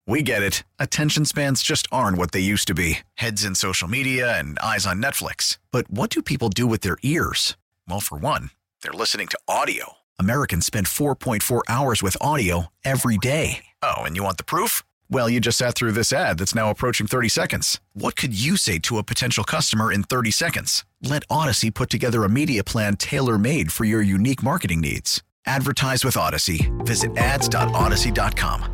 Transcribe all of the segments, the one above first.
We get it. Attention spans just aren't what they used to be. Heads in social media and eyes on Netflix. But what do people do with their ears? Well, for one, they're listening to audio. Americans spend 4.4 hours with audio every day. Oh, and you want the proof? Well, you just sat through this ad that's now approaching 30 seconds. What could you say to a potential customer in 30 seconds? Let Odyssey put together a media plan tailor-made for your unique marketing needs. Advertise with Odyssey. Visit ads.odyssey.com.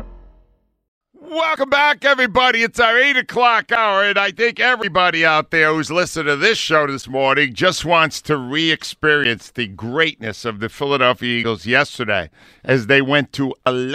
Welcome back, everybody. It's our 8 o'clock hour, and I think everybody out there who's listening to this show this morning just wants to re-experience the greatness of the Philadelphia Eagles yesterday as they went to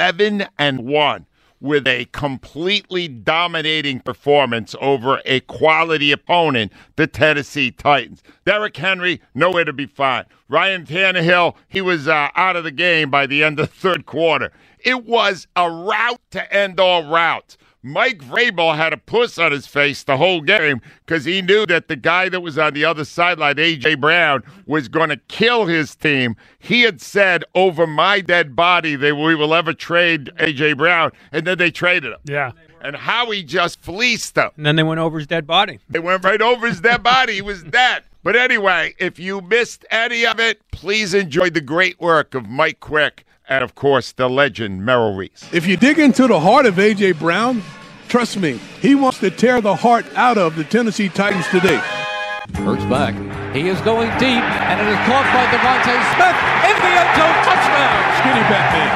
11-1 with a completely dominating performance over a quality opponent, the Tennessee Titans. Derrick Henry, nowhere to be found. Ryan Tannehill, he was out of the game by the end of the third quarter. It was a rout to end all routes. Mike Vrabel had a puss on his face the whole game because he knew that the guy that was on the other sideline, A.J. Brown, was going to kill his team. He had said, over my dead body, we will ever trade A.J. Brown, and then they traded him. Yeah. And Howie just fleeced him. And then they went over his dead body. They went right over his dead body. He was dead. But anyway, if you missed any of it, please enjoy the great work of Mike Quick and, of course, the legend Merrill Reese. If you dig into the heart of A.J. Brown, trust me, he wants to tear the heart out of the Tennessee Titans today. Hurts back. He is going deep, and it is caught by Devontae Smith in the end zone. Touchdown. Skinny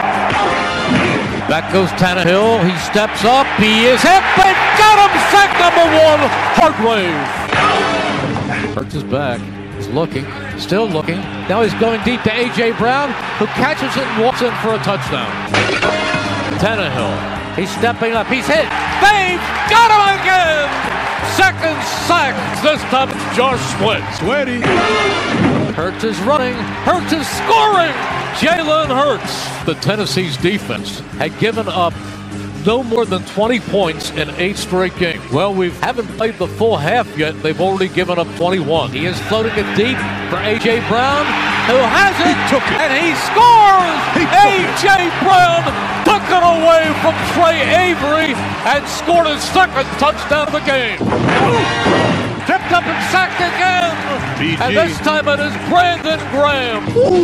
Batman. Back goes Tannehill. He steps up. He is hit, and got him. Sack number 1, Hargrave. Hurts his back. He's looking, still looking. Now he's going deep to A.J. Brown, who catches it and walks in for a touchdown. Tannehill, he's stepping up. He's hit. They've got him again. Second sack. This time it's Josh Sweat. Sweaty. Hurts is running. Hurts is scoring. Jalen Hurts. The Tennessee's defense had given up no more than 20 points in 8 straight games. Well, we haven't played the full half yet. They've already given up 21. He is floating it deep for A.J. Brown, who has it, and he scores! A.J. Brown took it away from Trey Avery and scored his second touchdown of the game. Tipped up and sacked again, and this time it is Brandon Graham.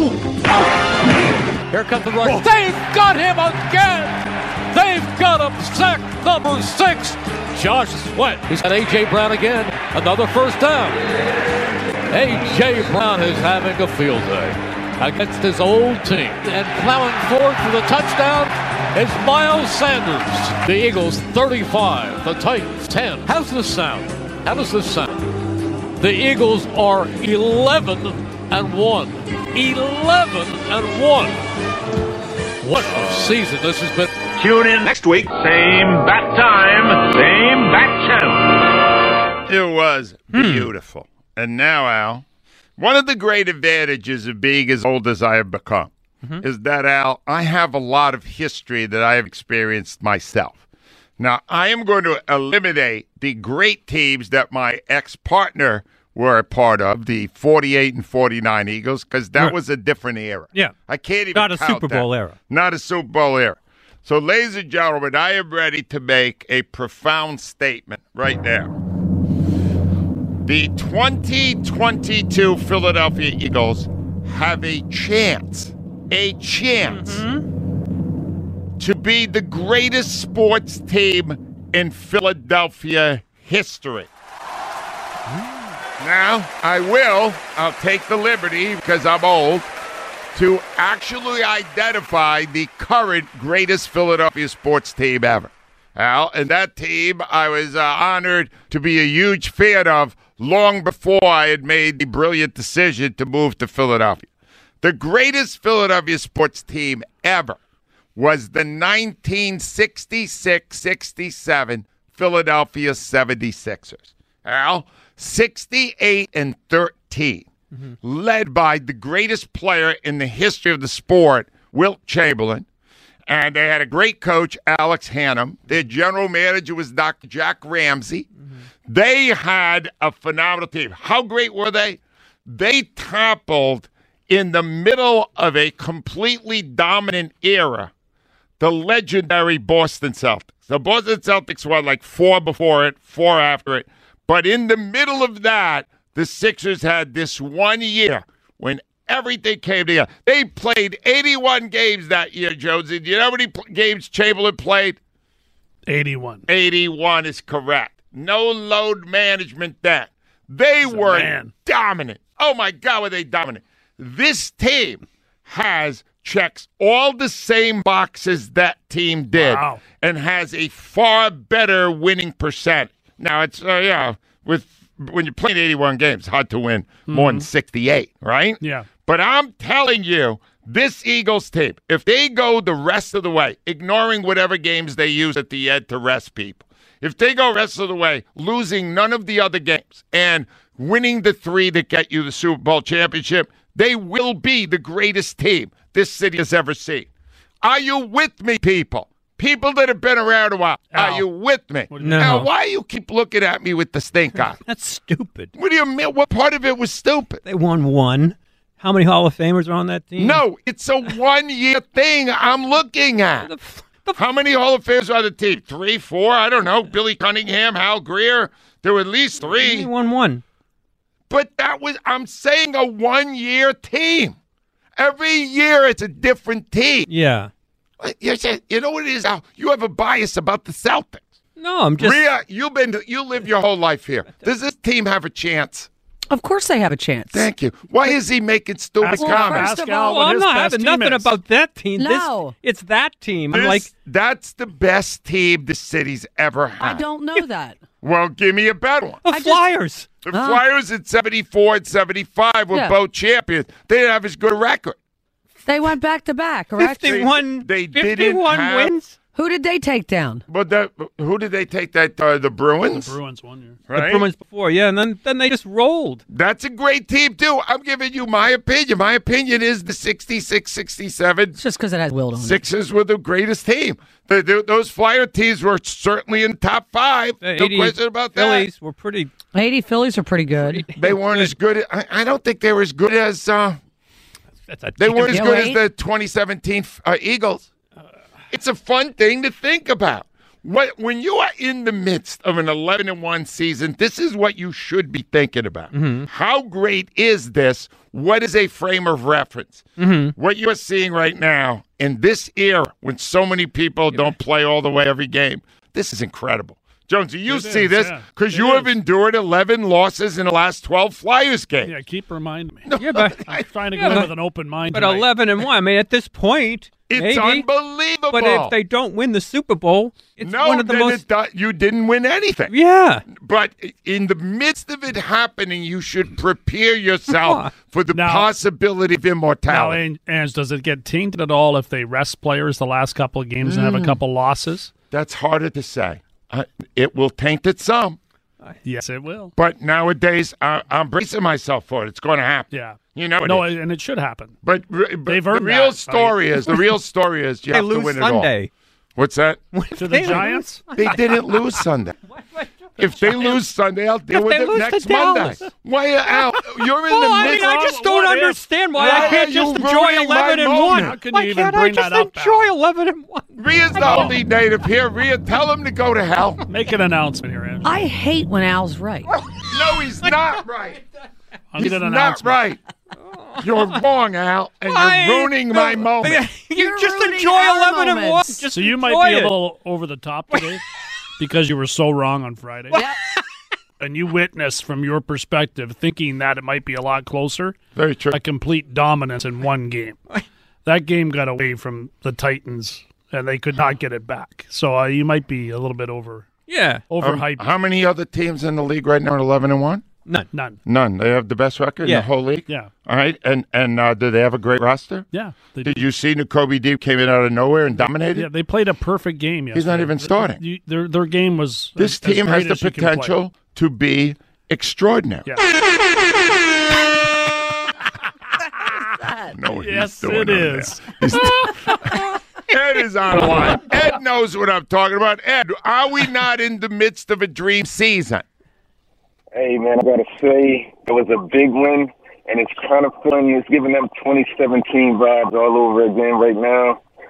Here comes the rush. They've got him again! They've got him, sack number 6, Josh Sweat. He's got A.J. Brown again, another first down. A.J. Brown is having a field day against his old team. And plowing forward for the touchdown is Miles Sanders. The Eagles 35, the Titans 10. How's this sound? How does this sound? The Eagles are 11-1. 11-1. What a season this has been. Tune in next week. Same bat time, same bat channel. It was beautiful. And now, Al, one of the great advantages of being as old as I have become is that, Al, I have a lot of history that I have experienced myself. Now, I am going to eliminate the great teams that my ex-partner were a part of, the 48 and 49 Eagles, because that was a different era. Yeah. I can't even Not a count Super Bowl that. era. Not a Super Bowl era. So, ladies and gentlemen, I am ready to make a profound statement right now. The 2022 Philadelphia Eagles have a chance to be the greatest sports team in Philadelphia history. Now, I'll take the liberty, because I'm old, to actually identify the current greatest Philadelphia sports team ever. Al, and that team I was honored to be a huge fan of long before I had made the brilliant decision to move to Philadelphia. The greatest Philadelphia sports team ever was the 1966-67 Philadelphia 76ers. Al, 68-13. Led by the greatest player in the history of the sport, Wilt Chamberlain. And they had a great coach, Alex Hannum. Their general manager was Dr. Jack Ramsey. They had a phenomenal team. How great were they? They toppled, in the middle of a completely dominant era, the legendary Boston Celtics. The Boston Celtics won like 4 before it, 4 after it. But in the middle of that, the Sixers had this one year when everything came together. They played 81 games that year, Jonesy. Do you know how many games Chamberlain played? 81. 81 is correct. No load management then. They were dominant. Oh, my God, were they dominant. This team checks all the same boxes that team did and has a far better winning percent. Now, it's, when you're playing 81 games, it's hard to win more than 68, right? Yeah. But I'm telling you, this Eagles team, if they go the rest of the way, ignoring whatever games they use at the end to rest people, if they go rest of the way, losing none of the other games and winning the 3 that get you the Super Bowl championship, they will be the greatest team this city has ever seen. Are you with me, people? People that have been around a while, are you with me? No. Now, why you keep looking at me with the stink eye? That's stupid. What do you mean? What part of it was stupid? They won 1. How many Hall of Famers are on that team? No, it's a one-year thing I'm looking at. How many Hall of Famers are on the team? 3, 4? I don't know. Billy Cunningham, Hal Greer. There were at least 3. They won 1. But I'm saying a one-year team. Every year it's a different team. Yeah. You know what it is, Al? You have a bias about the Celtics. No, I'm just... Rhea, you live your whole life here. Does this team have a chance? Of course they have a chance. Thank you. Why is he making stupid comments? First of all, I'm not having nothing about that team. No. It's that team. That's the best team the city's ever had. I don't know that. Well, give me a better one. The Flyers. The Flyers in 74 and 75 were both champions. They didn't have as good a record. They went back-to-back, correct? 51 wins? Who did they take down? But who did they take that? The Bruins? The Bruins 1 year. Right? The Bruins before, yeah, and then they just rolled. That's a great team, too. I'm giving you my opinion. My opinion is the 66, 67. It's just because it has Wilt on it. Sixers were the greatest team. Those Flyer teams were certainly in the top 5. No question about that. Phillies were pretty... 80 Phillies are pretty good. They weren't as good. I don't think they were as good as... They weren't as good as the 2017 Eagles. It's a fun thing to think about. When you are in the midst of an 11-1 season, this is what you should be thinking about. Mm-hmm. How great is this? What is a frame of reference? Mm-hmm. What you are seeing right now in this era, when so many people don't play all the way every game, this is incredible. Jonesy, you see this because you have endured 11 losses in the last 12 Flyers games. Yeah, keep reminding me. No, I'm trying to go in with an open mind. But 11-1, I mean, at this point, it's maybe, unbelievable. But if they don't win the Super Bowl, it's one of the most... you didn't win anything. Yeah. But in the midst of it happening, you should prepare yourself for the possibility of immortality. Now, and does it get tainted at all if they rest players the last couple of games and have a couple losses? That's harder to say. It will taint it some. Yes, it will. But nowadays, I'm bracing myself for it. It's going to happen. Yeah. You know and it should happen. But the real story is you have to win Sunday. it all. What's that? To the Giants? They didn't lose Sunday. If they lose Sunday, I'll deal with it next Monday. Why, Al? You're in the midst. I just don't understand why I can't just enjoy 11-1. How can you even bring that up? Enjoy 11-1. Rhea's the only native here. Rhea, tell him to go to hell. Make an announcement here, Andrew. I hate when Al's right. No, he's not right. He's not right. You're wrong, Al, and you're ruining my moment. You just enjoy 11-1. So you might be a little over the top today because you were so wrong on Friday. And you witnessed from your perspective thinking that it might be a lot closer. Very true. A complete dominance in one game. That game got away from the Titans, and they could not get it back. So you might be a little bit overhyped. How many other teams in the league right now are 11-1? None. They have the best record in the whole league? Yeah. All right. And do they have a great roster? Yeah. Did you see N'Kobe Deep came in out of nowhere and dominated? Yeah, they played a perfect game yesterday. He's not even starting. Their game was This team has the potential to be extraordinary. Yeah. No, yes, it is. Ed is on the line. Ed knows what I'm talking about. Ed, are we not in the midst of a dream season? Hey, man, I got to say, it was a big win, and it's kind of feeling, it's giving them 2017 vibes all over again right now.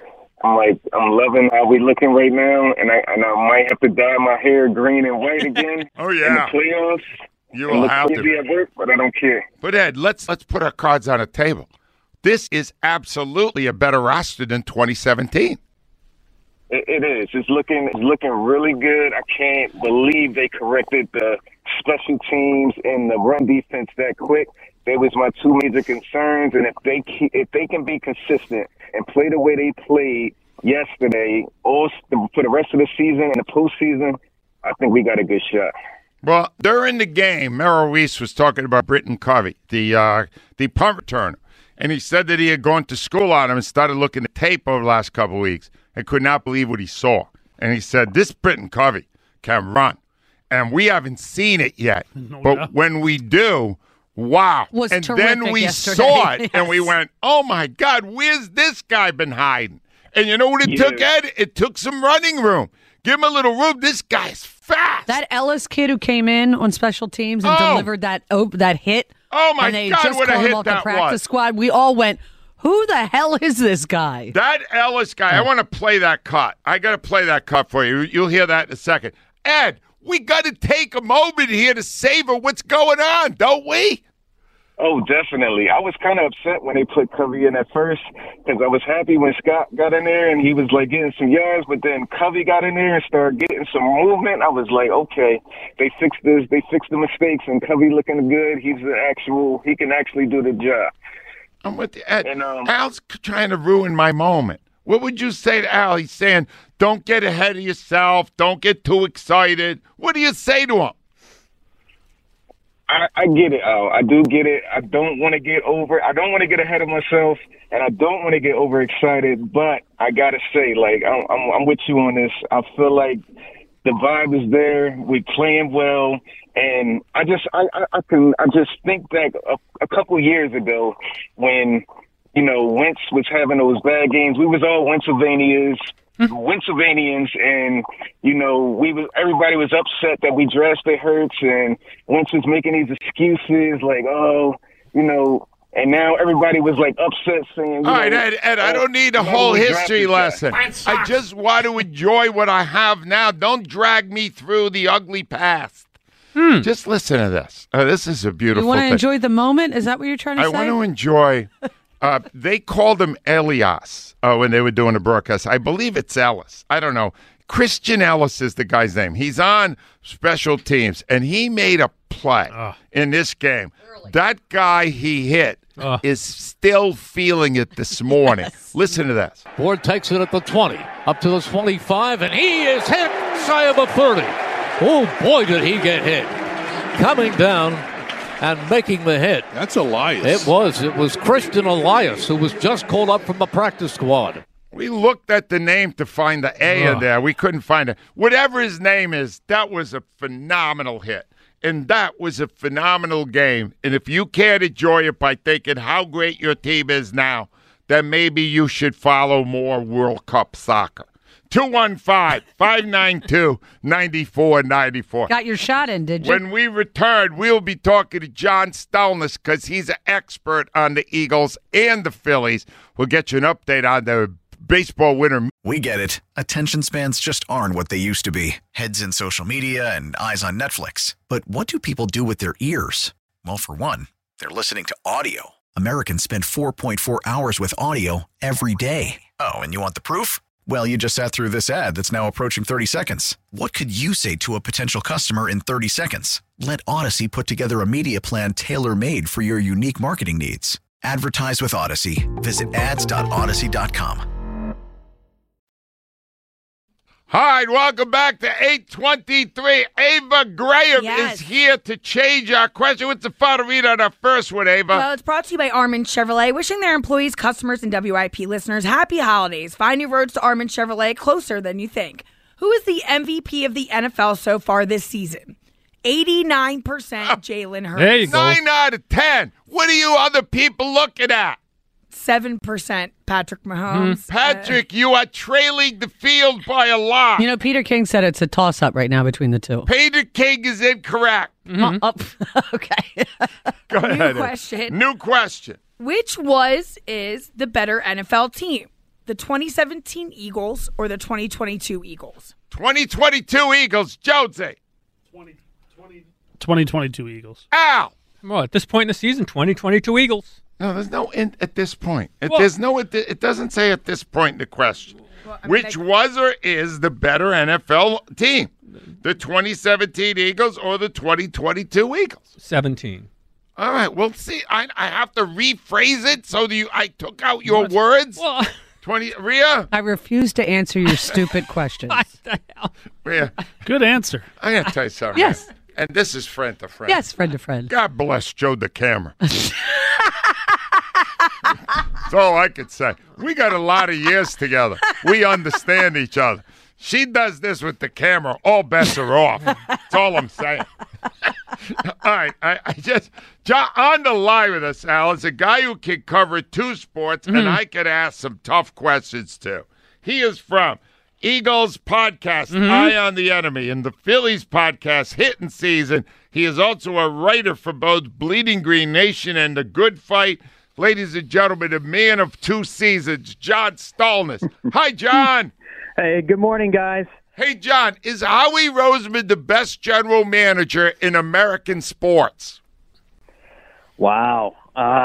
I'm loving how we looking right now, and I might have to dye my hair green and white again. Oh, yeah. In the playoffs. You will have to. At work, but I don't care. But, Ed, let's put our cards on the table. This is absolutely a better roster than 2017. It is. It's looking really good. I can't believe they corrected the special teams and the run defense that quick. That was my two major concerns. And if they can be consistent and play the way they played yesterday, for the rest of the season and the postseason, I think we got a good shot. Well, during the game, Merrill Reese was talking about Britton Covey, the punt returner. And he said that he had gone to school on him and started looking at tape over the last couple of weeks and could not believe what he saw. And he said, this Britton Covey can run. And we haven't seen it yet. But when we do, wow. And then we saw it, and we went, oh, my God, where's this guy been hiding? And you know what it took, Ed? It took some running room. Give him a little room. This guy's fast. That Ellis kid who came in on special teams and delivered that hit. Oh, my and they God, just what a called him hit off that the practice was. squad. We all went, who the hell is this guy? That Ellis guy, I want to play that cut. I got to play that cut for you. You'll hear that in a second. Ed, we got to take a moment here to savor what's going on, don't we? Oh, definitely. I was kind of upset when they put Covey in at first because I was happy when Scott got in there and he was like getting some yards, but then Covey got in there and started getting some movement. I was like, okay, they fixed this. They fixed the mistakes, and Covey looking good. He can actually do the job. I'm with you, Ed. And, Al's trying to ruin my moment. What would you say to Al? He's saying, don't get ahead of yourself. Don't get too excited. What do you say to him? I get it, Al. I do get it. I don't want to get ahead of myself, and I don't want to get overexcited. But I gotta say, like, I'm with you on this. I feel like the vibe is there. We playing well, and I just think back a couple years ago when Wentz was having those bad games. We was all Pennsylvanians, and everybody was upset that we drafted Hurts, and Wentz was making these excuses like, and now everybody was like upset saying, all right, Ed, I don't need a whole history lesson. I just want to enjoy what I have now. Don't drag me through the ugly past. Just listen to this. This is a beautiful thing. You want to enjoy the moment? Is that what you're trying to say? I want to enjoy. They called him Elias when they were doing the broadcast. I believe it's Ellis. I don't know. Christian Ellis is the guy's name. He's on special teams, and he made a play in this game. That guy he hit is still feeling it this morning. Listen to this. Ford takes it at the 20, up to the 25, and he is hit shy of a 30. Oh, boy, did he get hit. Coming down and making the hit. That's Elias. It was Christian Elias, who was just called up from the practice squad. We looked at the name to find the A in there. We couldn't find it. Whatever his name is, that was a phenomenal hit. And that was a phenomenal game. And if you can't enjoy it by thinking how great your team is now, then maybe you should follow more World Cup soccer. 215-592-9494. Got your shot in, did you? When we return, we'll be talking to John Stolnis because he's an expert on the Eagles and the Phillies. We'll get you an update on the baseball winner. We get it. Attention spans just aren't what they used to be. Heads in social media and eyes on Netflix. But what do people do with their ears? Well, for one, they're listening to audio. Americans spend 4.4 hours with audio every day. Oh, and you want the proof? Well, you just sat through this ad that's now approaching 30 seconds. What could you say to a potential customer in 30 seconds? Let Odyssey put together a media plan tailor-made for your unique marketing needs. Advertise with Odyssey. Visit ads.odyssey.com. All right, welcome back to 823. Ava Graham is here to change our question. What's the fun to read on our first one, Ava? Well, it's brought to you by Armin Chevrolet, wishing their employees, customers, and WIP listeners happy holidays. Find your roads to Armin Chevrolet closer than you think. Who is the MVP of the NFL so far this season? 89% Jalen Hurts. There you go. 9 out of 10. What are you other people looking at? 7% Patrick Mahomes. Patrick, you are trailing the field by a lot. You know, Peter King said it's a toss-up right now between the two. Peter King is incorrect. Okay. Go ahead. New question. New question. Which is the better NFL team? the 2017 Eagles or the 2022 Eagles? 2022 Eagles, Jonesy. 2022 Eagles. Al. Well, at this point in the season, 2022 Eagles. No, there's no at this point. It doesn't say at this point in the question. Well, which was or is the better NFL team? The 2017 Eagles or the 2022 Eagles? 17. All right. Well, see, I have to rephrase it so I took out your words. Well, 20, Rhea? I refuse to answer your stupid questions. What the hell? Rhea? Good answer. I got to tell you something. Yes. And this is friend to friend. Yes, friend to friend. God bless Joe the camera. That's all I could say. We got a lot of years together. We understand each other. She does this with the camera. All bets are off. That's all I'm saying. All right. I just, John, on the line with us, Al, is a guy who can cover two sports, and I can ask some tough questions too. He is from Eagles podcast, Eye on the Enemy, and the Phillies podcast, Hitting Season. He is also a writer for both Bleeding Green Nation and The Good Fight. Ladies and gentlemen, the man of two seasons, John Stolnis. Hi, John. Hey, good morning, guys. Hey, John, is Howie Roseman the best general manager in American sports? Wow.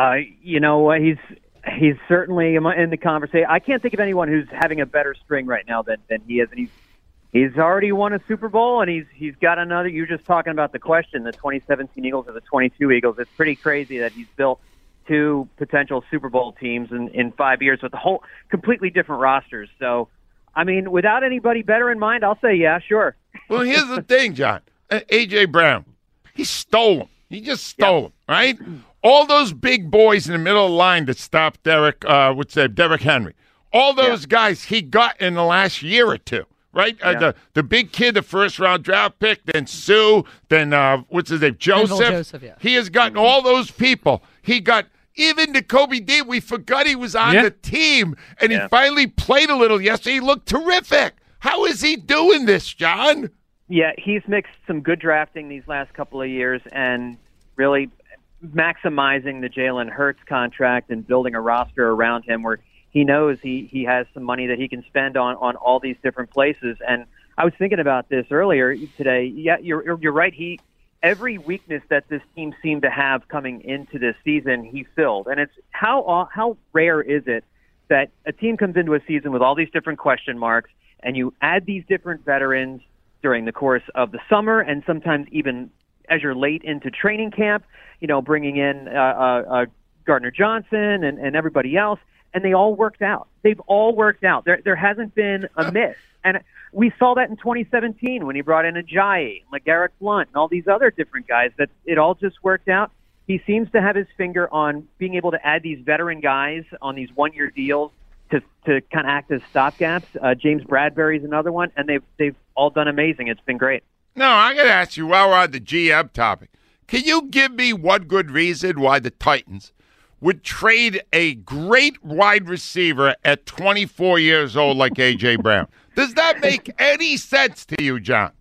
He's certainly in the conversation. I can't think of anyone who's having a better spring right now than he is. And he's already won a Super Bowl, and he's got another. You're just talking about the question, the 2017 Eagles or the 22 Eagles. It's pretty crazy that he's built two potential Super Bowl teams in 5 years with whole completely different rosters. So, I mean, without anybody better in mind, I'll say, yeah, sure. Well, here's the thing, John. A.J. Brown, he stole him. He just stole him, right? All those big boys in the middle of the line that stopped Derrick Henry. All those guys he got in the last year or two, right? The big kid, the first-round draft pick, then Sue, then, Joseph. He has gotten all those people. He got even Jacoby Dean. We forgot he was on the team, and he finally played a little yesterday. He looked terrific. How is he doing this, John? Yeah, he's mixed some good drafting these last couple of years and really maximizing the Jalen Hurts contract and building a roster around him where he knows he has some money that he can spend on all these different places. And I was thinking about this earlier today. Yeah, you're right. Every weakness that this team seemed to have coming into this season, he filled. And it's how rare is it that a team comes into a season with all these different question marks and you add these different veterans during the course of the summer and sometimes even as you're late into training camp, bringing in Gardner Johnson and everybody else, and they all worked out. They've all worked out. There hasn't been a miss. And we saw that in 2017 when he brought in Ajayi, LeGarrette Blount, and all these other different guys, that it all just worked out. He seems to have his finger on being able to add these veteran guys on these one-year deals to kind of act as stopgaps. James Bradbury's another one, and they've all done amazing. It's been great. No, I got to ask you, while we're on the GM topic, can you give me one good reason why the Titans would trade a great wide receiver at 24 years old like A.J. Brown? Does that make any sense to you, John?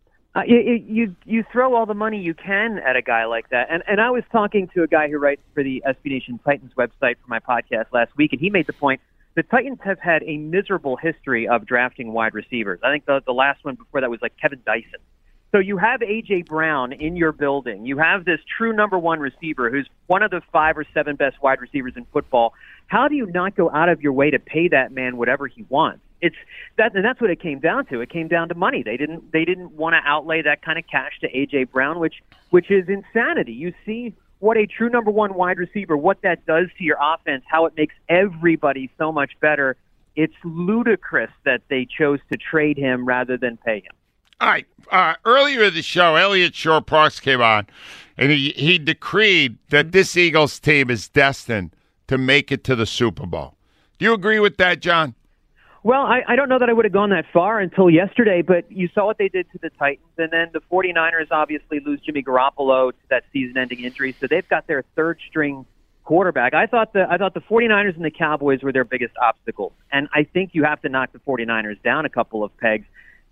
You throw all the money you can at a guy like that. And I was talking to a guy who writes for the SB Nation Titans website for my podcast last week, and he made the point the Titans have had a miserable history of drafting wide receivers. I think the last one before that was like Kevin Dyson. So you have A.J. Brown in your building. You have this true number one receiver who's one of the 5 or 7 best wide receivers in football. How do you not go out of your way to pay that man whatever he wants? And that's what it came down to. It came down to money. They didn't want to outlay that kind of cash to A.J. Brown, which is insanity. You see what a true number one wide receiver, what that does to your offense, how it makes everybody so much better. It's ludicrous that they chose to trade him rather than pay him. All right. Earlier in the show, Elliot Shore-Parks came on, and he decreed that this Eagles team is destined to make it to the Super Bowl. Do you agree with that, John? Well, I don't know that I would have gone that far until yesterday, but you saw what they did to the Titans, and then the 49ers obviously lose Jimmy Garoppolo to that season-ending injury, so they've got their third-string quarterback. I thought the 49ers and the Cowboys were their biggest obstacles, and I think you have to knock the 49ers down a couple of pegs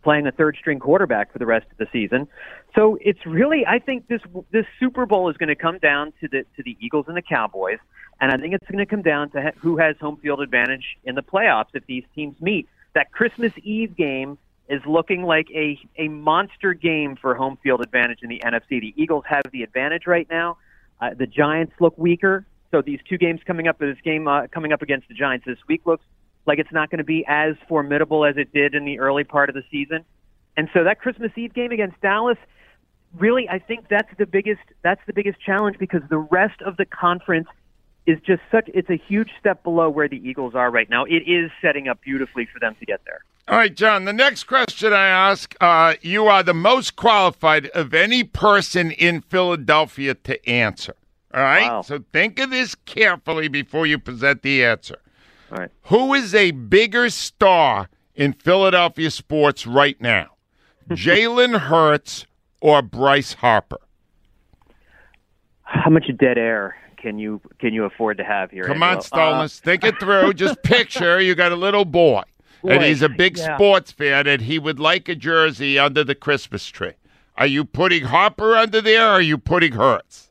playing a third-string quarterback for the rest of the season. So it's really, I think this Super Bowl is going to come down to the Eagles and the Cowboys, and I think it's going to come down to who has home field advantage in the playoffs if these teams meet. That Christmas Eve game is looking like a monster game for home field advantage in the NFC. The Eagles have the advantage right now. The Giants look weaker, so these two games coming up, coming up against the Giants this week looks like it's not going to be as formidable as it did in the early part of the season. And so that Christmas Eve game against Dallas, really, I think that's the biggest challenge, because the rest of the conference is just it's a huge step below where the Eagles are right now. It is setting up beautifully for them to get there. All right, John, the next question I ask, you are the most qualified of any person in Philadelphia to answer. All right? Wow. So think of this carefully before you present the answer. All right. Who is a bigger star in Philadelphia sports right now? Jalen Hurts or Bryce Harper? How much dead air can you afford to have here? Come on, Stolas. Think it through. Just picture you got a little boy, and he's a big sports fan, and he would like a jersey under the Christmas tree. Are you putting Harper under there, or are you putting Hurts?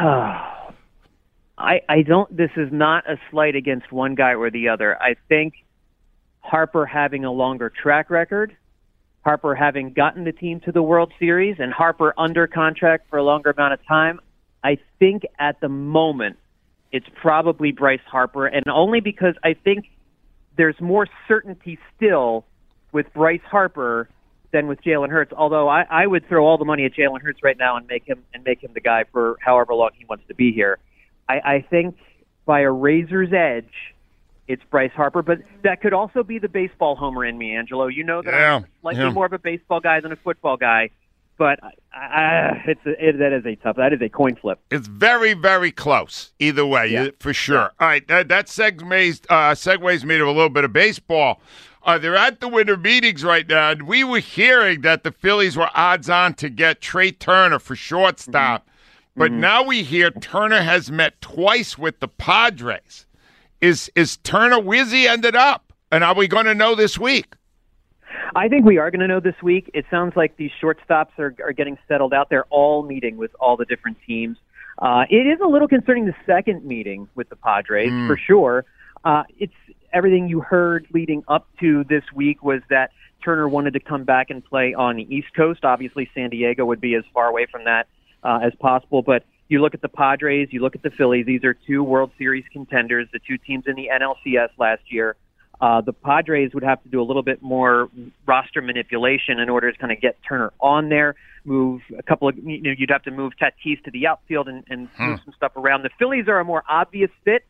I don't. This is not a slight against one guy or the other. I think Harper having a longer track record, Harper having gotten the team to the World Series, and Harper under contract for a longer amount of time, I think at the moment it's probably Bryce Harper, and only because I think there's more certainty still with Bryce Harper than with Jalen Hurts. Although I would throw all the money at Jalen Hurts right now and make him the guy for however long he wants to be here. I think by a razor's edge, it's Bryce Harper, but that could also be the baseball homer in me, Angelo. You know that I'm slightly more of a baseball guy than a football guy, but that is a coin flip. It's very, very close either way, for sure. All right, that segues me to a little bit of baseball. They're at the winter meetings right now, and we were hearing that the Phillies were odds-on to get Trey Turner for shortstop. But now we hear Turner has met twice with the Padres. Is Turner, where's he ended up? And are we going to know this week? I think we are going to know this week. It sounds like these shortstops are getting settled out. They're all meeting with all the different teams. It is a little concerning, the second meeting with the Padres, for sure. It's everything you heard leading up to this week was that Turner wanted to come back and play on the East Coast. Obviously, San Diego would be as far away from that as possible. But you look at the Padres, you look at the Phillies. These are two World Series contenders, the two teams in the NLCS last year. The Padres would have to do a little bit more roster manipulation in order to kind of get Turner on there, move a couple of, you'd have to move Tatis to the outfield and move some stuff around. The Phillies are a more obvious fit.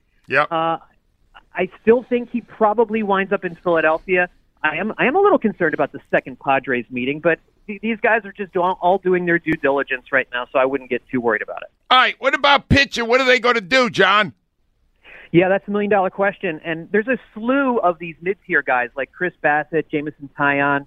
I still think he probably winds up in Philadelphia. I am a little concerned about the second Padres meeting, but these guys are just all doing their due diligence right now, so I wouldn't get too worried about it. All right, what about pitching? What are they going to do, John? Yeah, that's $1 million question. And there's a slew of these mid-tier guys like Chris Bassett, Jameson Taillon,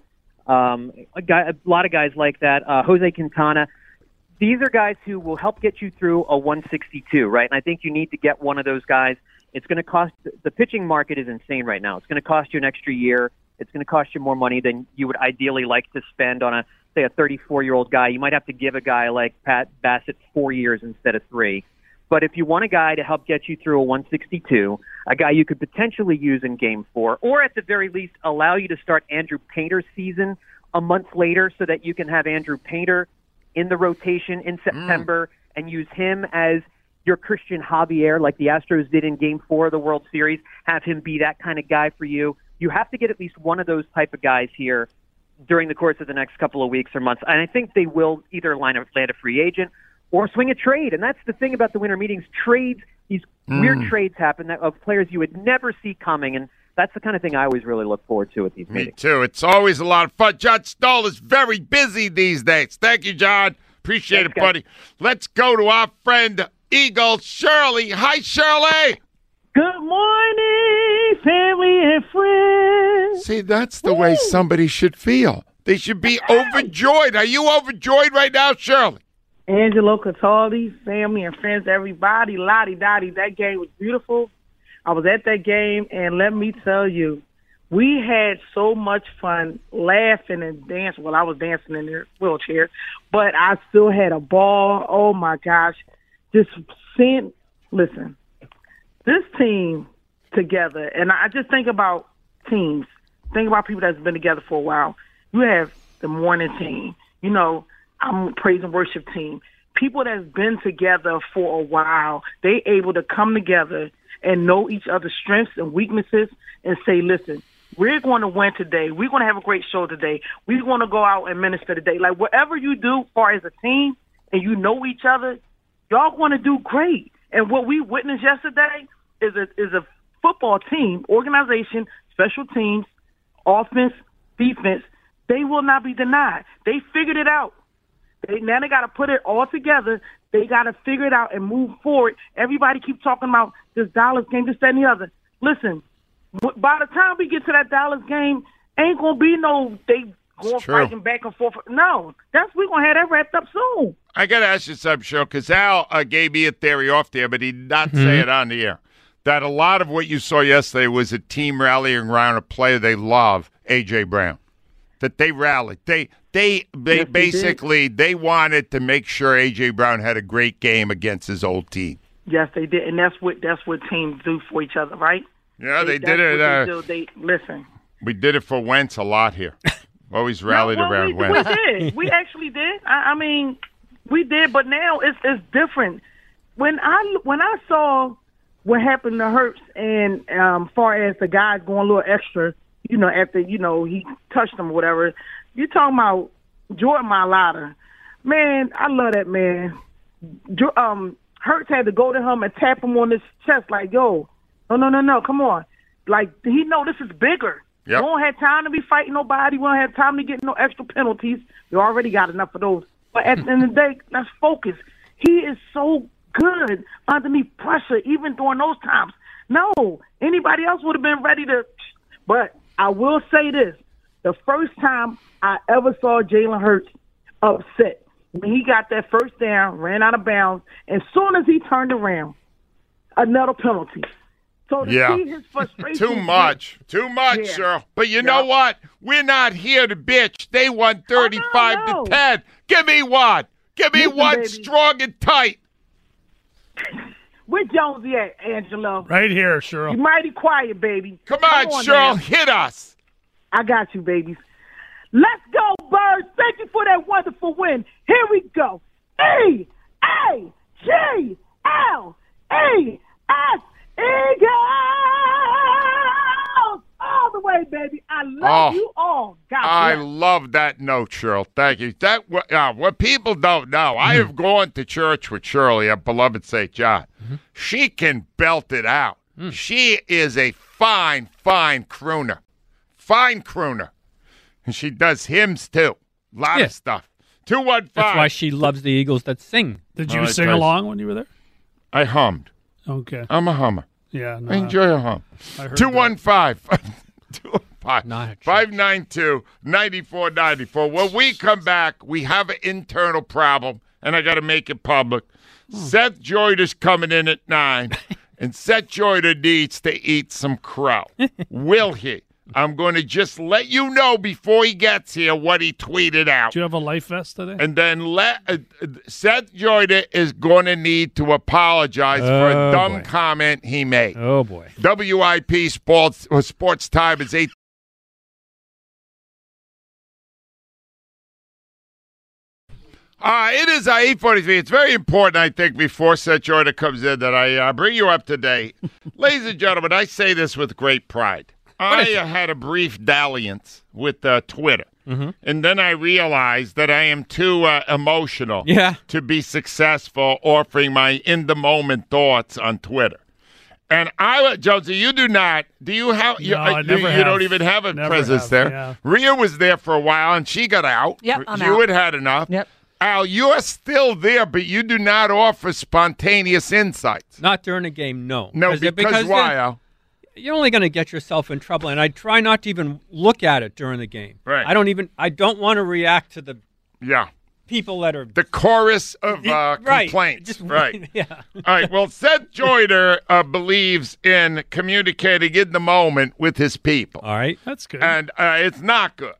a lot of guys like that, Jose Quintana. These are guys who will help get you through a 162, right? And I think you need to get one of those guys. It's going to cost – the pitching market is insane right now. It's going to cost you an extra year. It's going to cost you more money than you would ideally like to spend on a 34-year-old guy. You might have to give a guy like Pat Bassett 4 years instead of 3. But if you want a guy to help get you through a 162, a guy you could potentially use in Game 4, or at the very least allow you to start Andrew Painter's season a month later so that you can have Andrew Painter in the rotation in September and use him as your Christian Javier like the Astros did in Game 4 of the World Series, have him be that kind of guy for you. You have to get at least one of those type of guys here during the course of the next couple of weeks or months. And I think they will either land a free agent or swing a trade. And that's the thing about the winter meetings. Trades, these weird trades happen of players you would never see coming. And that's the kind of thing I always really look forward to at these meetings. Me too. It's always a lot of fun. John Stoll is very busy these days. Thank you, John. Appreciate it, buddy. Let's go to our friend Eagle Shirley. Hi, Shirley. Good morning, family and friends. See, that's the way somebody should feel. They should be overjoyed. Are you overjoyed right now, Shirley? Angelo Cataldi, family and friends, everybody, lottie dottie. That game was beautiful. I was at that game, and let me tell you, We had so much fun laughing and dancing. Well, I was dancing in the wheelchair, but I still had a ball. Oh, my gosh. Just seeing, listen, this team together, and I just think about teams. Think about people that's been together for a while. You have the morning team. You know, I'm praise and worship team. People that's been together for a while, they able to come together and know each other's strengths and weaknesses and say, listen, we're going to win today. We're going to have a great show today. We're going to go out and minister today. Like, whatever you do as far as a team and you know each other, y'all going to do great. And what we witnessed yesterday is a football team, organization, special teams, offense, defense. They will not be denied. They figured it out. Now they got to put it all together. They got to figure it out and move forward. Everybody keep talking about this Dallas game, this, that, and the other. Listen, by the time we get to that Dallas game, ain't going to be no they going fighting back and forth. No, we're going to have that wrapped up soon. I got to ask you something, Cheryl, because Al gave me a theory off there, but he did not say it on the air, that a lot of what you saw yesterday was a team rallying around a player they love, A.J. Brown, that they rallied. They basically they wanted to make sure A.J. Brown had a great game against his old team. Yes, they did, and that's what teams do for each other, right? Yeah, they did it. They listen. We did it for Wentz a lot here. Always rallied around Wentz. We did. We actually did. I mean, we did, but now it's different. When I saw what happened to Hurts and far as the guys going a little extra, after he touched him or whatever. You talking about Jordan Mailata. Man, I love that man. Hurts had to go to him and tap him on his chest like, yo, no, come on. Like, he know this is bigger. Yep. We don't have time to be fighting nobody. We don't have time to get no extra penalties. We already got enough of those. But at the end of the day, let's focus. He is so good underneath pressure, even during those times. No, anybody else would have been ready to. But I will say this. The first time I ever saw Jalen Hurts upset, when he got that first down, ran out of bounds, and as soon as he turned around, another penalty. So to see his frustration. Too much, sir. But you know what? We're not here to bitch. They won 35-10. Give me one. Give me one baby. Strong and tight. Where Jonesy at, Angela? Right here, Cheryl. You mighty quiet, baby. Come on, Cheryl. Hit us. I got you, babies. Let's go, Birds. Thank you for that wonderful win. Here we go. E-A-G-L-E-S. Eagles! All the way, baby. I love you all. I love that note, Cheryl. Thank you. What people don't know, I have gone to church with Shirley at beloved St. John. She can belt it out. She is a fine crooner. Fine crooner. And she does hymns, too. A lot of stuff. 215. That's why she loves the Eagles that sing. Did you sing along when you were there? I hummed. Okay. I'm a hummer. Yeah. No, I enjoy a hum. 215-592-9494. When we come back, we have an internal problem, and I got to make it public. Seth Joyner's coming in at 9, and Seth Joyner needs to eat some crow. Will he? I'm going to just let you know before he gets here what he tweeted out. Do you have a life vest today? And then Seth Joyner is going to need to apologize for a dumb comment he made. Oh, boy. WIP Sports Time is 8. It is 8:43. It's very important, I think, before Seth Joyner comes in, that I bring you up to date. Ladies and gentlemen, I say this with great pride. I had a brief dalliance with Twitter, and then I realized that I am too emotional to be successful offering my in-the-moment thoughts on Twitter. And Jonesy, you do not. Do you have? No, I never have. You don't even have a presence there. Yeah. Rhea was there for a while, and she got out. Yep, I'm you out. had enough. Yep. Al, you're still there, but you do not offer spontaneous insights. Not during a game, no. No, because why, Al? You're only going to get yourself in trouble, and I try not to even look at it during the game. Right. I don't want to react to the people that are the chorus of right. complaints. Right. Yeah. All right. Well, Seth Joyner believes in communicating in the moment with his people. All right. That's good. And it's not good.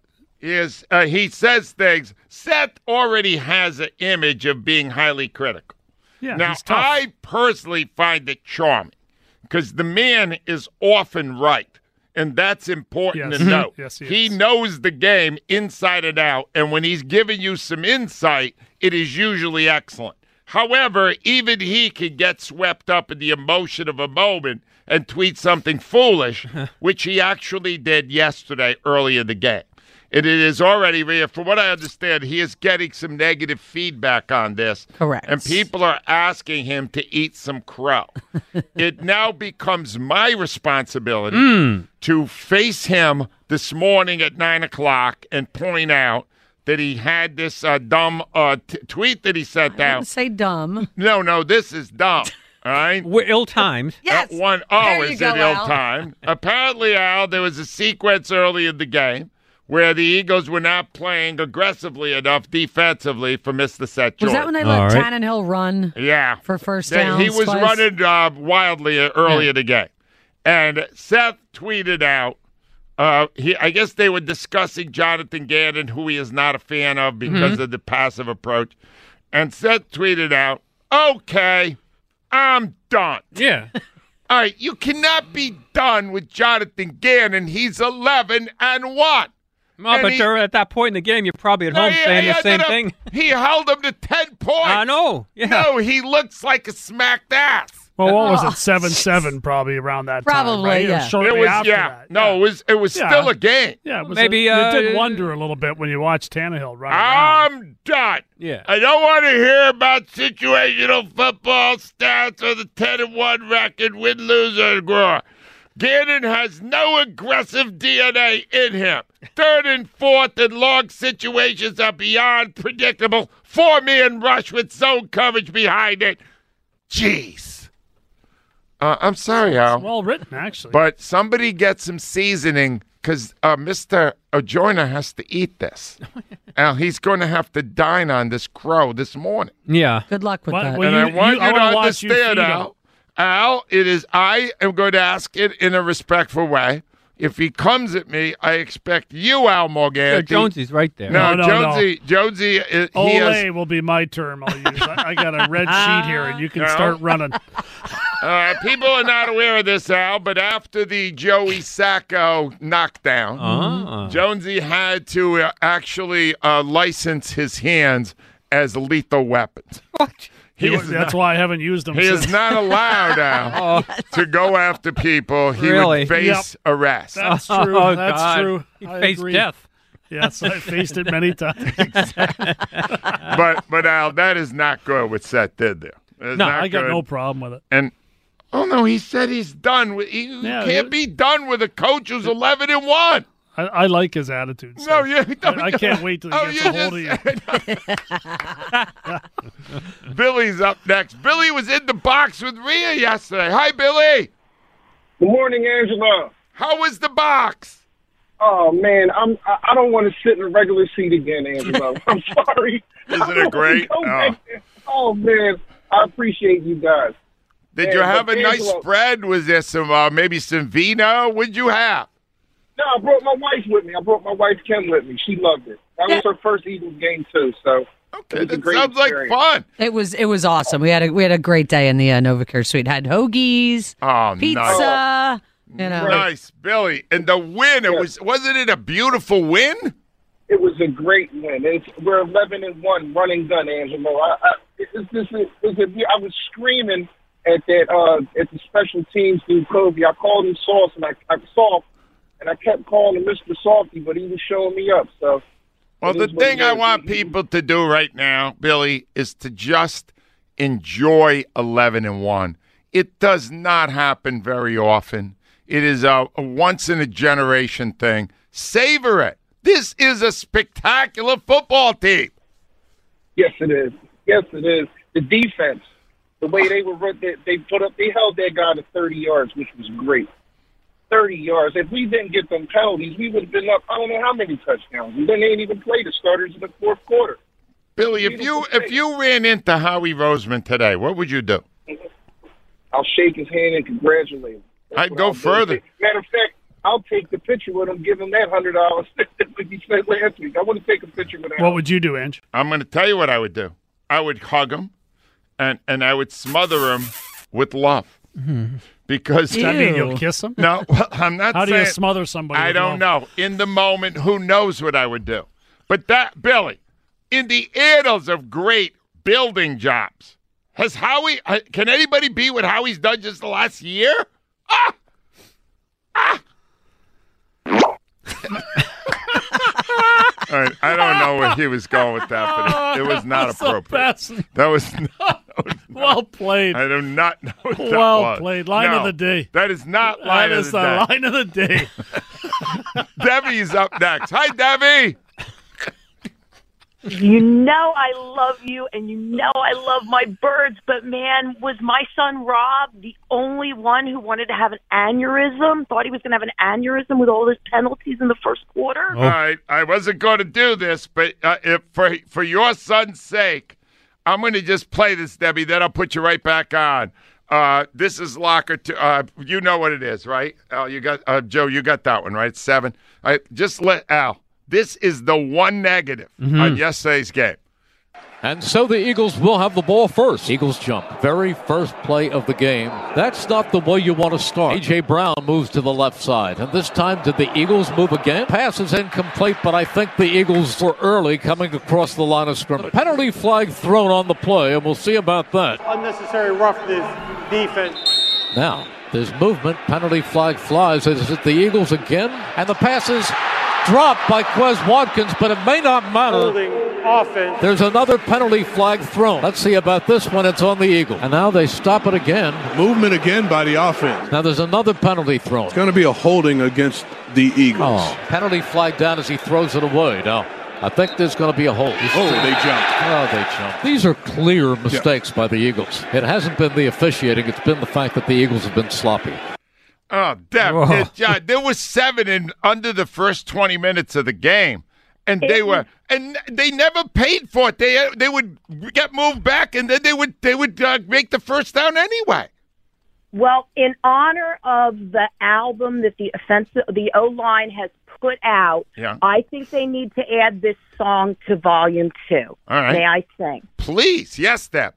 He says things. Seth already has an image of being highly critical. Yeah, now, he's tough. I personally find it charming because the man is often right. And that's important to note. Yes, he knows the game inside and out, and when he's giving you some insight, it is usually excellent. However, even he can get swept up in the emotion of a moment and tweet something foolish, which he actually did yesterday early in the game. And it is already, from what I understand, he is getting some negative feedback on this. Correct. And people are asking him to eat some crow. It now becomes my responsibility to face him this morning at 9 o'clock and point out that he had this dumb tweet that he sent I out. didn't say dumb. No, this is dumb. All right? We're ill-timed. Yes. Is it go, Al. ill-timed? Apparently, Al, there was a sequence early in the game where the Eagles were not playing aggressively enough defensively for Mr. Seth Joyner. Was that when they let Tannehill run? Yeah. For first downs? He was twice? running wildly early in the game. And Seth tweeted out, I guess they were discussing Jonathan Gannon, who he is not a fan of because of the passive approach. And Seth tweeted out, okay, I'm done. Yeah. All right, you cannot be done with Jonathan Gannon. He's 11-1. Well, but at that point in the game, you're probably at home saying the same thing. He held him to 10 points. I know. Yeah. No, he looks like a smacked ass. Well, what was it? 7-7 probably around that time. Probably, right? yeah. Shortly after that. No, it was still a game. Yeah, it was Maybe it did wonder a little bit when you watch Tannehill run around. I'm done. Yeah. I don't want to hear about situational football stats or the 10-1 record, win, lose, or draw. Gannon has no aggressive DNA in him. 3rd and 4th and long situations are beyond predictable. 4-man rush with zone coverage behind it. Jeez. I'm sorry, Al. It's well written, actually. But somebody get some seasoning because Mr. Joyner has to eat this. Al, he's going to have to dine on this crow this morning. Yeah. Good luck with that. Well, And I want you to watch you understand, feed him. Al, I am going to ask it in a respectful way. If he comes at me, I expect you, Al Morganti. Jonesy's right there. No, No. Jonesy, Ole will be my term I'll use. I got a red sheet here, and you can start running. People are not aware of this, Al, but after the Joey Sacco knockdown, Jonesy had to actually license his hands as lethal weapons. What? That's why I haven't used them He since. is not allowed, Al, to go after people. He Really? would face arrest. That's true. Oh, That's God. true. He I faced agree. death. Yes, I faced it many times. But Al, that is not good what Seth did there. It's No, not I got good. no problem with it. And no, he said he's done with. You Yeah, can't be done with a coach who's 11-1. I like his attitude. No, Seth. you don't. I can't wait till he gets a hold of you. Billy's up next. Billy was in the box with Rhea yesterday. Hi, Billy. Good morning, Angela. How was the box? Oh man, I don't want to sit in a regular seat again, Angela. I'm sorry. Isn't it great? Oh man, I appreciate you guys. Did you have a nice Angela, spread? Was there some maybe some vino? What'd you have? No, I brought my wife with me. I brought my wife Kim with me. She loved it. That was her first Eagles game too. So okay, that sounds like fun. It was awesome. We had a great day in the Novacare Suite. Had hoagies, pizza. Nice. You know, Nice, Billy. And the win, wasn't it a beautiful win? It was a great win. We're 11-1, running gun, Angelo. I was screaming at that at the special teams through Kobe. I called him Sauce, and I Soft, and I kept calling him Mr. Softy, but he was showing me up. So, well, the thing I want people to do right now, Billy, is to just enjoy 11-1. It does not happen very often. It is a once-in-a-generation thing. Savor it. This is a spectacular football team. Yes, it is. Yes, it is. The defense, the way they held that guy to 30 yards, which was great. 30 yards. If we didn't get them penalties, we would have been up, I don't know how many touchdowns. And then they didn't even play the starters in the fourth quarter. Billy, if you ran into Howie Roseman today, what would you do? I'll shake his hand and congratulate him. I'd go further. Matter of fact, I'll take the picture with him, give him that $100 like he said last week. I want to take a picture with him. What would you do, Ange? I'm going to tell you what I would do. I would hug him, and I would smother him with love. Because does that mean you'll kiss him? No, well, I'm not How saying. do you smother somebody? I with don't love? know. In the moment, who knows what I would do? But that, Billy, in the annals of great building jobs, has Howie? Can anybody be what Howie's done just the last year? All right, I don't know where he was going with that, but it was not appropriate. That was not. Well played. I do not know what that was. Well played. Line of the day. That is not line of the day. That is the line of the day. Debbie's up next. Hi, Debbie. You know I love you, and you know I love my birds, but, man, was my son Rob the only one who wanted to have an aneurysm, thought he was going to have an aneurysm with all his penalties in the first quarter? All right, I wasn't going to do this, but if for your son's sake, I'm going to just play this, Debbie, then I'll put you right back on. This is Locker 2. You know what it is, right? Al, you got Joe, you got that one, right? 7. All right, just let Al. This is the one negative on yesterday's game. And so the Eagles will have the ball first. Eagles jump. Very first play of the game. That's not the way you want to start. A.J. Brown moves to the left side. And this time, did the Eagles move again? Pass is incomplete, but I think the Eagles were early coming across the line of scrimmage. Penalty flag thrown on the play, and we'll see about that. Unnecessary roughness, defense. Now, there's movement. Penalty flag flies. Is it the Eagles again? And the pass is dropped by Quez Watkins, but it may not matter. Holding offense. There's another penalty flag thrown. Let's see about this one. It's on the Eagles. And now they stop it again. Movement again by the offense. Now there's another penalty thrown. It's going to be a holding against the Eagles. Oh, penalty flag down as he throws it away. Now, I think there's going to be a hold. They jumped. Oh, they jumped. These are clear mistakes by the Eagles. It hasn't been the officiating. It's been the fact that the Eagles have been sloppy. Oh, Deb, there was 7 in under the first 20 minutes of the game, and they never paid for it. They would get moved back, and then they would make the first down anyway. Well, in honor of the album that the O-line has put out, I think they need to add this song to Volume 2. All right. May I sing? Please, yes, Deb.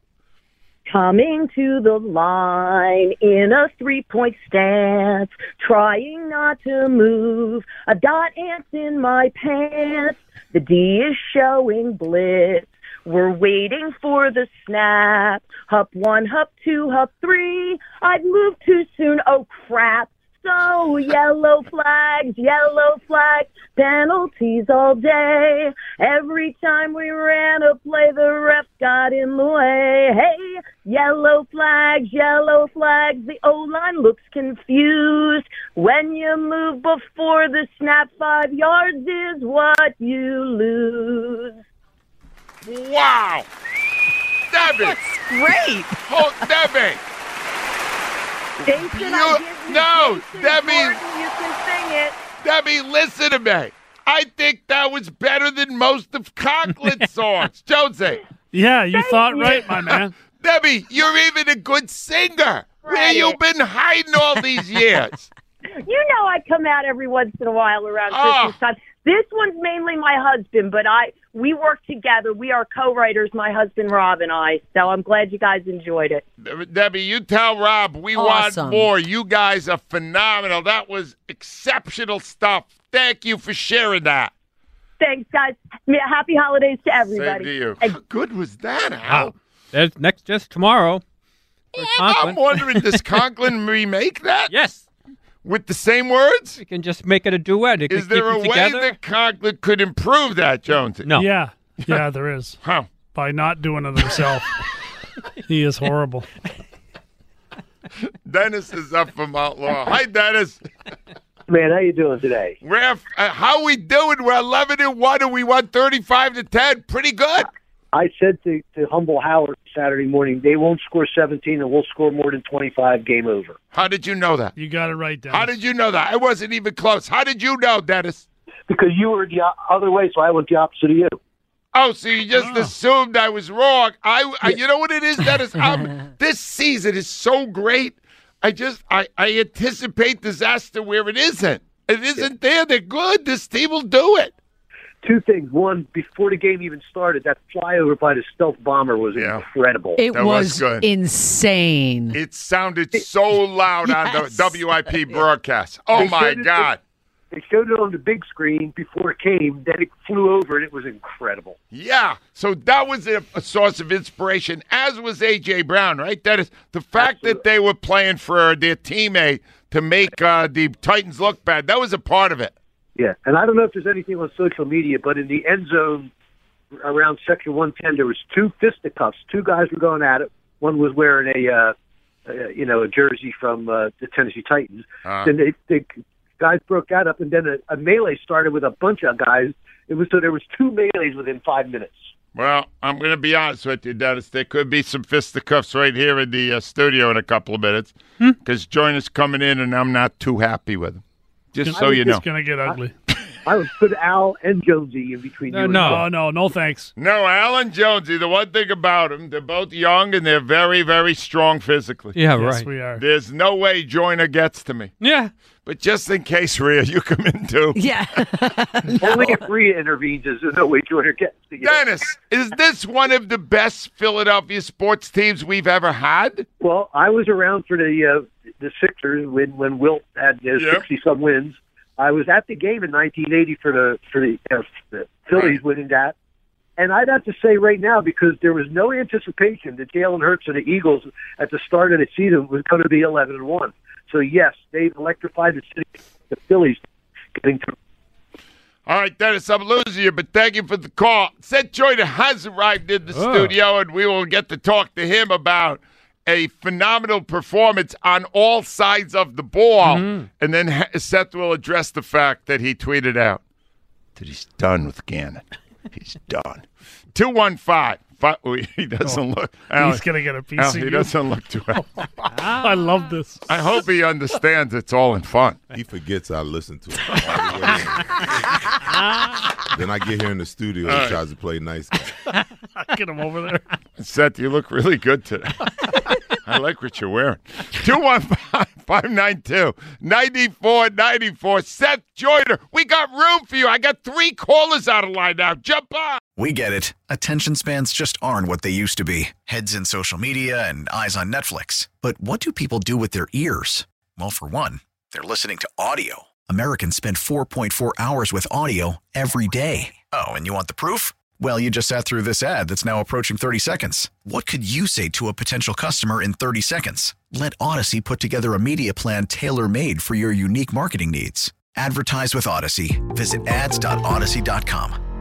Coming to the line in a 3-point stance, trying not to move. I've got ants in my pants. The D is showing blitz. We're waiting for the snap. Hup 1, hup 2, hup 3. I've moved too soon. Oh, crap. So yellow flags, penalties all day. Every time we ran a play, the ref got in the way. Hey, yellow flags, the O-line looks confused. When you move before the snap, 5 yards is what you lose. Wow. Debbie. That's great. Oh, Debbie. Jason, Debbie. You can sing it. Debbie, listen to me. I think that was better than most of Conklin's songs. Jonesy. Yeah, you thought right, my man. Debbie, you're even a good singer. Where you been hiding all these years? You know I come out every once in a while around Christmas time. This one's mainly my husband, but we work together. We are co-writers, my husband Rob and I. So I'm glad you guys enjoyed it. Debbie, you tell Rob we want more. You guys are phenomenal. That was exceptional stuff. Thank you for sharing that. Thanks, guys. Happy holidays to everybody. Same to you. How good was that, Al? There's just tomorrow. Yeah, I'm wondering, does Conklin remake that? Yes. With the same words? You can just make it a duet. Is there a way that Conklin could improve that, Jonesy? No. Yeah, there is. How? By not doing it himself. He is horrible. Dennis is up from Outlaw. Hi, Dennis. Man, how you doing today? How we doing? We're 11-1, and we won 35-10. Pretty good. I said to Humble Howard Saturday morning, they won't score 17 and we'll score more than 25, game over. How did you know that? You got it right, Dennis. How did you know that? I wasn't even close. How did you know, Dennis? Because you were the other way, so I went the opposite of you. Oh, so you just assumed I was wrong. You know what it is, Dennis? This season is so great. I anticipate disaster where it isn't. It isn't there. They're good. This team will do it. Two things. One, before the game even started, that flyover by the stealth bomber was incredible. It was good. Insane. It sounded so loud on the WIP broadcast. Oh, my God. They showed it on the big screen before it came. Then it flew over, and it was incredible. Yeah. So that was a source of inspiration, as was A.J. Brown, right? That is the fact that they were playing for their teammate to make the Titans look bad. That was a part of it. Yeah, and I don't know if there's anything on social media, but in the end zone around section 110, there was two fisticuffs. Two guys were going at it. One was wearing a jersey from the Tennessee Titans. Then they guys broke that up, and then a melee started with a bunch of guys. There was two melees within 5 minutes. Well, I'm going to be honest with you, Dennis. There could be some fisticuffs right here in the studio in a couple of minutes because Joyner's coming in, and I'm not too happy with him. Just so you know. It's going to get ugly. I would put Al and Jonesy in between you. No, thanks. No, Al and Jonesy, the one thing about them, they're both young and they're very, very strong physically. Yeah, right. Yes, we are. There's no way Joyner gets to me. Yeah. But just in case, Rhea, you come in too. Yeah. Only if Rhea intervenes, there's no way Joyner gets to you. Dennis, is this one of the best Philadelphia sports teams we've ever had? Well, I was around for the Sixers when Wilt had 60-some wins. I was at the game in 1980 for the Phillies winning that. And I'd have to say right now, because there was no anticipation that Jalen Hurts and the Eagles at the start of the season was going to be 11-1. So, yes, they've electrified the Phillies getting to. All right, Dennis, I'm losing you, but thank you for the call. Seth Joyner has arrived in the studio, and we will get to talk to him about a phenomenal performance on all sides of the ball. And then Seth will address the fact that he tweeted out that he's done with Gannon. He's done. 215. He doesn't look. He's going to get a piece of you. He doesn't look too happy. I love this. I hope he understands it's all in fun. He forgets I listen to him. Then I get here in the studio and he tries to play nice guy. Get him over there. Seth, you look really good today. I like what you're wearing. 215-592-9494. Seth Joyner, we got room for you. I got 3 callers out of line now. Jump on. We get it. Attention spans just aren't what they used to be. Heads in social media and eyes on Netflix. But what do people do with their ears? Well, for one, they're listening to audio. Americans spend 4.4 hours with audio every day. Oh, and you want the proof? Well, you just sat through this ad that's now approaching 30 seconds. What could you say to a potential customer in 30 seconds? Let Odyssey put together a media plan tailor-made for your unique marketing needs. Advertise with Odyssey. Visit ads.odyssey.com.